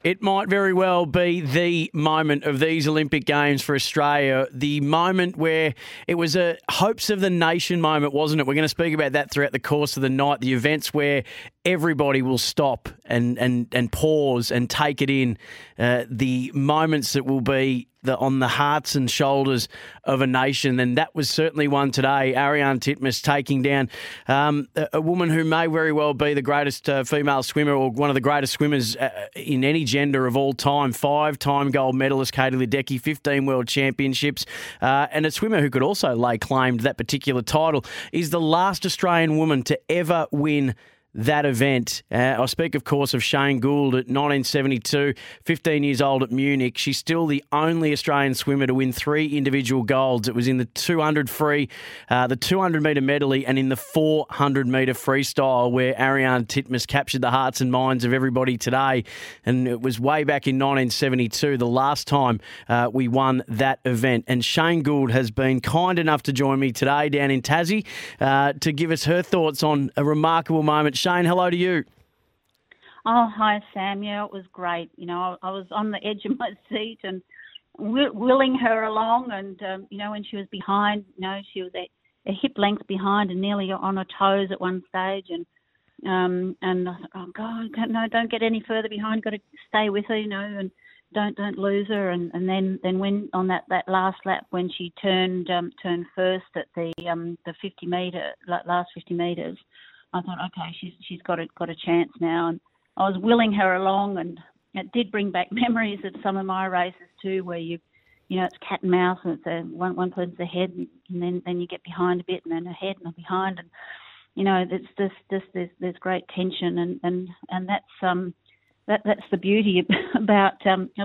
It might very well be the moment of these Olympic Games for Australia, the moment where it was a hopes of the nation moment, wasn't it? We're going to speak about that throughout the course of the night, the events where everybody will stop and pause and take it in, the moments that will be on the hearts and shoulders of a nation. And that was certainly one today. Ariarne Titmus taking down a woman who may very well be the greatest female swimmer or one of the greatest swimmers in any gender of all time. 5-time gold medalist Katie Ledecky, 15 world championships, and a swimmer who could also lay claim to that particular title, is the last Australian woman to ever win that event. I speak, of course, of Shane Gould at 1972, 15 years old at Munich. She's still the only Australian swimmer to win 3 individual golds. It was in the 200 free, the 200-metre medley, and in the 400-metre freestyle, where Ariarne Titmus captured the hearts and minds of everybody today. And it was way back in 1972, the last time we won that event. And Shane Gould has been kind enough to join me today down in Tassie to give us her thoughts on a remarkable moment. Shane, hello to you. Oh, hi, Sam. Yeah, it was great. You know, I was on the edge of my seat and willing her along. And, when she was behind, she was a hip length behind and nearly on her toes at one stage. And I thought, oh, God, don't get any further behind. Got to stay with her, and don't lose her. And then when on that last lap, when she turned first at the 50-metre, last 50 metres, I thought, okay, she's got a chance now, and I was willing her along, and it did bring back memories of some of my races too, where it's cat and mouse, and it's one person's ahead, and then you get behind a bit, and then ahead and behind, and it's just there's great tension, and that's the beauty about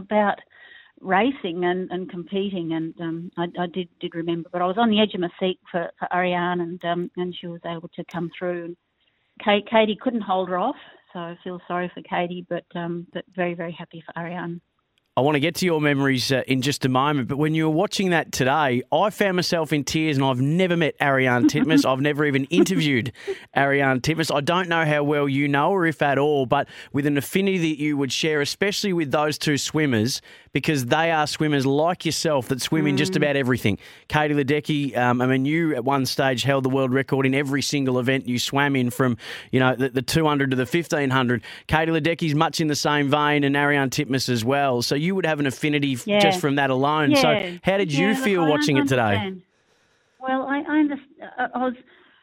racing and competing, and I did remember, but I was on the edge of my seat for Ariarne, and she was able to come through. And Katie couldn't hold her off, so I feel sorry for Katie, but very, very happy for Ariarne. I want to get to your memories in just a moment, but when you were watching that today, I found myself in tears, and I've never met Ariarne Titmus. I've never even interviewed Ariarne Titmus. I don't know how well you know her, if at all, but with an affinity that you would share, especially with those two swimmers, because they are swimmers like yourself that swim in just about everything. Katie Ledecky, you at one stage held the world record in every single event you swam in, from the 200 to the 1500. Katie Ledecky's much in the same vein, and Ariarne Titmus as well. So you would have an affinity just from that alone. Yeah. So how did you feel watching it today? Well, I understand. I was,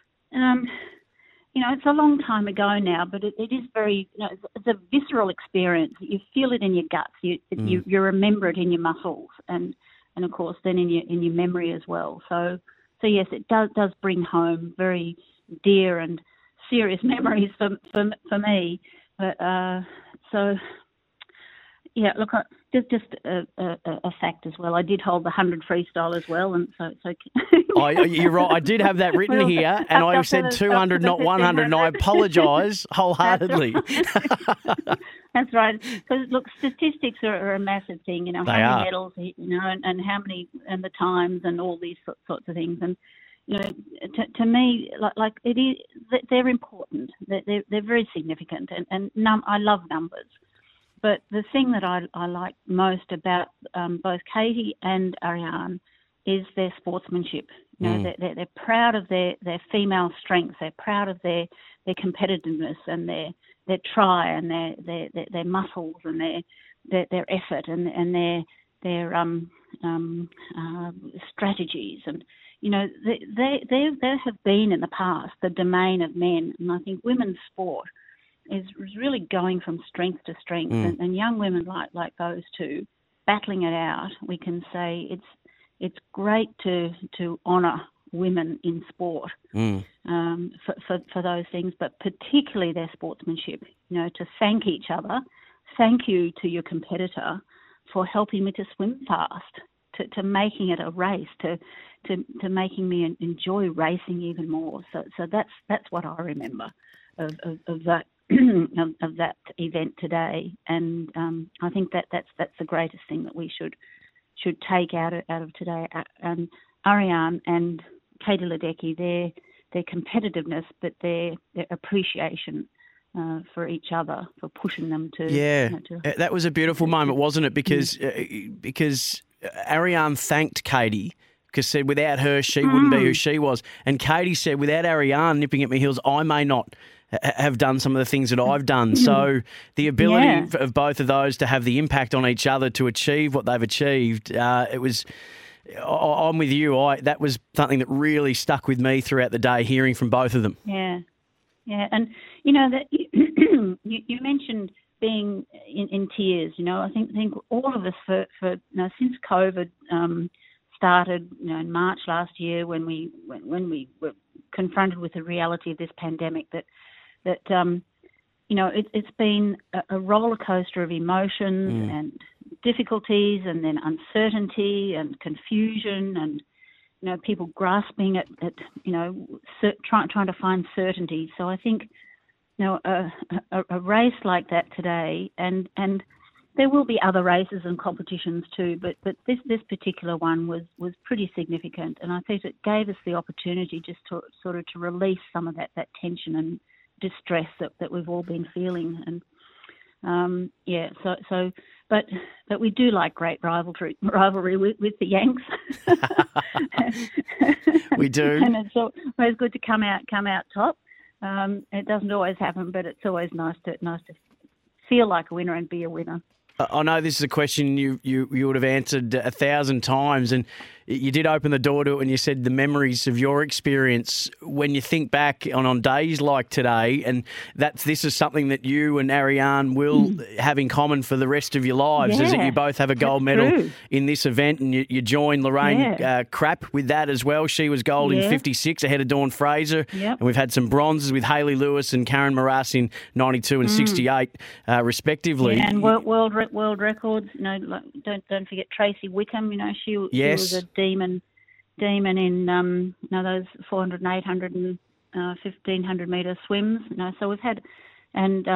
it's a long time ago now, but it is very, it's a visceral experience. You feel it in your guts. You remember it in your muscles, and of course then in your memory as well. So yes, it does bring home very dear and serious memories for me. But yeah, look, just a fact as well. I did hold the 100 freestyle as well, and so it's okay. You're right. I did have that written here, and I said 200, not 100, and I apologise wholeheartedly. That's right. Because look, statistics are a massive thing. How many medals, and how many, and the times, and all these sorts of things. And to me, like it is, they're important. They're very significant, and I love numbers. But the thing that I like most about both Katie and Ariarne is their sportsmanship. They're proud of their female strength. They're proud of their competitiveness and their try and their muscles and their effort and their strategies. And they have been in the past the domain of men, and I think women's sport is really going from strength to strength, and young women like those two battling it out. We can say it's great to honour women in sport for those things, but particularly their sportsmanship. To thank each other, thank you to your competitor for helping me to swim fast, to making it a race, to making me enjoy racing even more. So that's what I remember of that. of that event today, and I think that's the greatest thing that we should take out of today. Ariarne and Katie Ledecky, their competitiveness, but their appreciation for each other, for pushing them to. Yeah, to, that was a beautiful moment, wasn't it? Because Ariane thanked Katie. Because said without her, she wouldn't be who she was. And Katie said, without Ariane nipping at my heels, I may not have done some of the things that I've done. So the ability of both of those to have the impact on each other to achieve what they've achieved, it was... I'm with you. That was something that really stuck with me throughout the day, hearing from both of them. Yeah, and that you mentioned being in tears. I think all of us for since COVID started, in March last year when we were confronted with the reality of this pandemic, that it's been a roller coaster of emotions and difficulties, and then uncertainty and confusion, and people grasping at trying to find certainty. So I think a race like that today, and there will be other races and competitions too, but this particular one was pretty significant, and I think it gave us the opportunity just to sort of to release some of that tension and distress that we've all been feeling. And but we do like great rivalry with the Yanks. We do, and it's always good to come out top. It doesn't always happen, but it's always nice to feel like a winner and be a winner. I know this is a question you would have answered 1,000 times, and you did open the door to it when you said the memories of your experience when you think back on days like today, and this is something that you and Ariane will have in common for the rest of your lives, is that you both have a gold medal in this event, and you joined Lorraine Krapp with that as well. She was gold in 56 ahead of Dawn Fraser, and we've had some bronzes with Hayley Lewis and Karen Morass in 92 and 68 respectively. Yeah, and world records, don't forget Tracy Wickham, she was a demon in those 400 and 800 and 1,500 metre swims. So we've had, and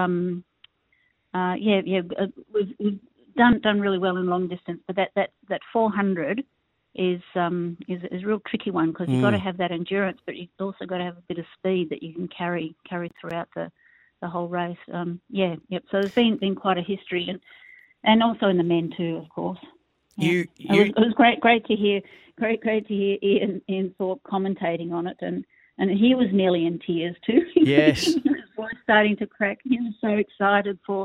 we've done really well in long distance. But that 400 is a real tricky one, because you've got to have that endurance, but you've also got to have a bit of speed that you can carry throughout the whole race. So there's been quite a history, and also in the men too, of course. Yeah. It was great to hear Ian Thorpe commentating on it, and he was nearly in tears too. Yes, his voice starting to crack. He was so excited for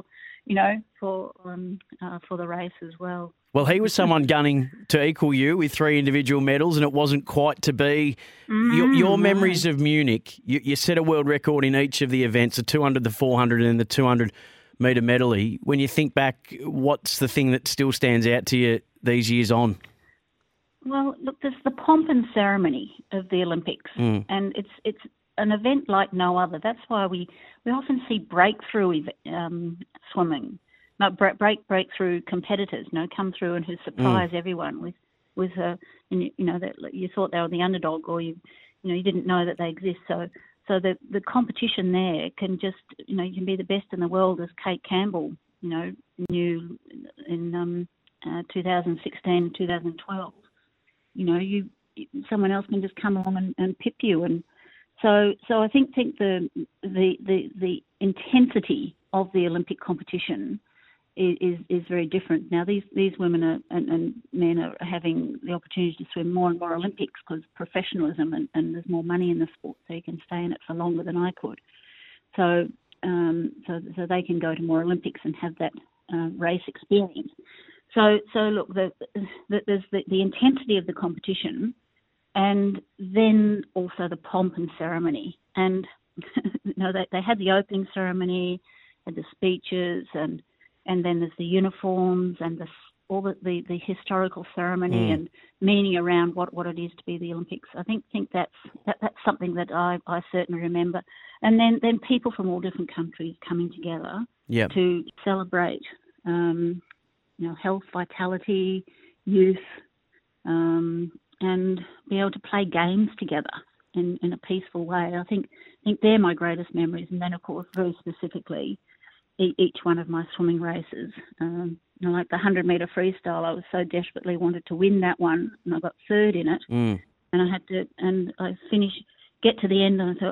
the race as well. Well, he was someone gunning to equal you with 3 individual medals, and it wasn't quite to be. Your memories of Munich, you set a world record in each of the events, the 200, the 400, and the 200 metre medley. When you think back, what's the thing that still stands out to you these years on? Well, look, there's the pomp and ceremony of the Olympics, and it's an event like no other. That's why we often see breakthrough swimming, not breakthrough competitors, come through and who surprise everyone with that you thought they were the underdog, or you didn't know that they exist. So the competition there can just, you can be the best in the world, as Kate Campbell, knew in 2016, 2012. Someone else can just come along and pip you, and so I think the intensity of the Olympic competition is very different now. These women and men are having the opportunity to swim more and more Olympics because professionalism and there's more money in the sport, so you can stay in it for longer than I could. So they can go to more Olympics and have that race experience. So look, there's the intensity of the competition, and then also the pomp and ceremony. And they had the opening ceremony, and the speeches, and then there's the uniforms and all the historical ceremony and meaning around what it is to be the Olympics. I think that's something that I certainly remember. And then people from all different countries coming together to celebrate health, vitality, youth, and be able to play games together in a peaceful way. I think they're my greatest memories. And then, of course, very specifically, each one of my swimming races. Like the 100-metre freestyle, I was so desperately wanted to win that one, and I got third in it. And I had to, and I get to the end, and I thought,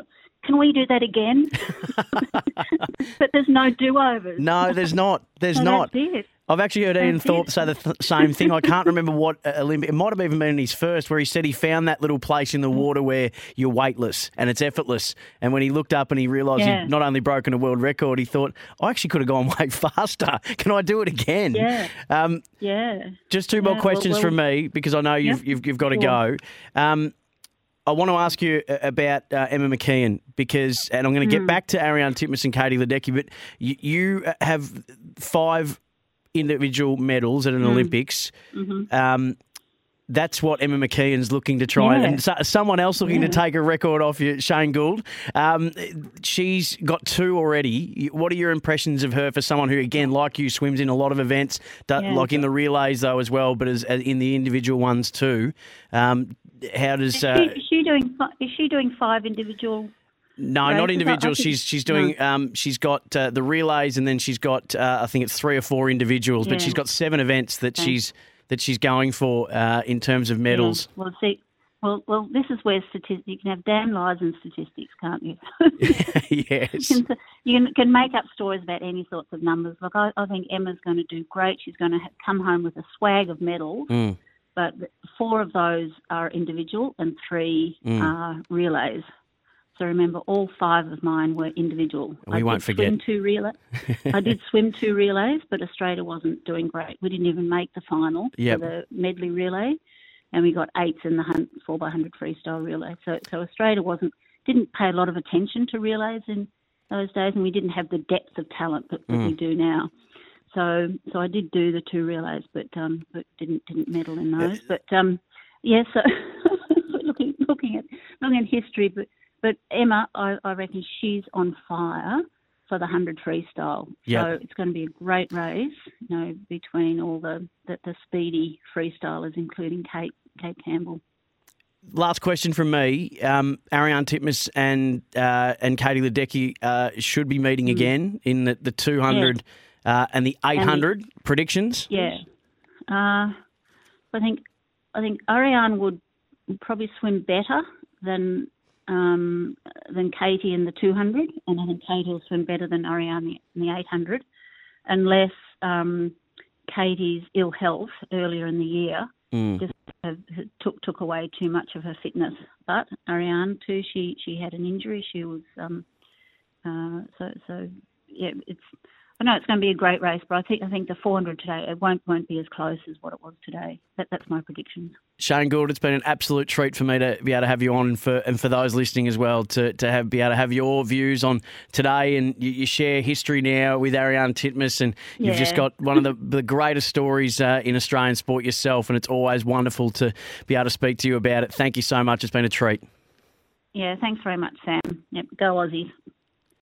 can we do that again? But there's no do-overs. No, there's not. There's So not. That's it. I've actually heard Ian Thorpe say the same thing. I can't remember what Olympic. It might have even been in his first, where he said he found that little place in the water where you're weightless and it's effortless. And when he looked up and he realised he'd not only broken a world record, he thought, I actually could have gone way faster. Can I do it again? Yeah. Just two more questions from me, because I know you've got to go. I want to ask you about Emma McKeon, because, and I'm going to get back to Ariarne Titmus and Katie Ledecky, but you have 5 individual medals at an Olympics. That's what Emma McKeon's looking to try, and someone else looking to take a record off you, Shane Gould. She's got 2 already. What are your impressions of her for someone who, again, like you, swims in a lot of events, like in the relays though as well, but as in the individual ones too? How does is she doing 5 individual? No, races? not individual. She's doing. She's got the relays, and then she's got I think it's 3 or 4 individuals. But she's got 7 events that she's going for in terms of medals. Yeah. Well, see, well, this is where statistics. You can have damn lies in statistics, can't you? Yes. You can make up stories about any sorts of numbers. Look, I think Emma's going to do great. She's going to come home with a swag of medals. But 4 of those are individual and 3 are relays. So remember, all 5 of mine were individual. We won't forget. I did swim 2 relays, but Australia wasn't doing great. We didn't even make the final for the medley relay, and we got 8s in the 4x100 freestyle relay. So Australia didn't pay a lot of attention to relays in those days, and we didn't have the depth of talent that we do now. So I did do the 2 relays, but didn't medal in those. But so looking at history, but Emma, I reckon she's on fire for the 100 freestyle. So it's going to be a great race, between all the speedy freestylers, including Kate Campbell. Last question from me. Ariarne Titmus and Katie Ledecky should be meeting again in the 200 and the 800 predictions. Yeah, I think Ariarne would probably swim better than Katie in the 200, and I think Katie will swim better than Ariarne in the 800, unless Katie's ill health earlier in the year just took away too much of her fitness. But Ariarne too, she had an injury. She was I know it's going to be a great race, but I think the 400 today, it won't be as close as what it was today. That's my predictions. Shane Gould, it's been an absolute treat for me to be able to have you on, and for those listening as well, to be able to have your views on today. And you share history now with Ariarne Titmus, and you've just got one of the greatest stories in Australian sport yourself, and it's always wonderful to be able to speak to you about it. Thank you so much. It's been a treat. Yeah, thanks very much, Sam. Yep, go Aussies.